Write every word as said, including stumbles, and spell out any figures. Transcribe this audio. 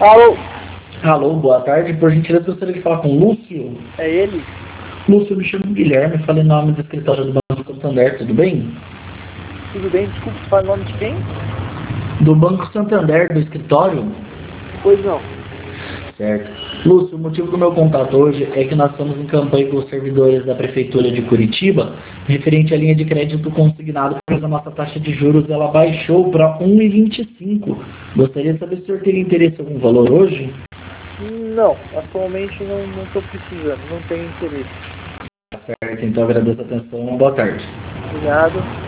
Alô? Alô, boa tarde. Por gentileza, gostaria de falar com o Lúcio. É ele? Lúcio, me chamo Guilherme, falei em nome do escritório do Banco Santander, tudo bem? Tudo bem? Desculpa, fala o nome de quem? Do Banco Santander, do escritório? Pois não. Certo. Lúcio, o motivo do meu contato hoje é que nós estamos em campanha com os servidores da Prefeitura de Curitiba, referente à linha de crédito consignado, pois a nossa taxa de juros ela baixou para um vírgula vinte e cinco. Gostaria de saber se o senhor teria interesse em algum valor hoje? Não, atualmente não estou precisando, não tenho interesse. Certo, então agradeço a atenção. Boa tarde. Obrigado.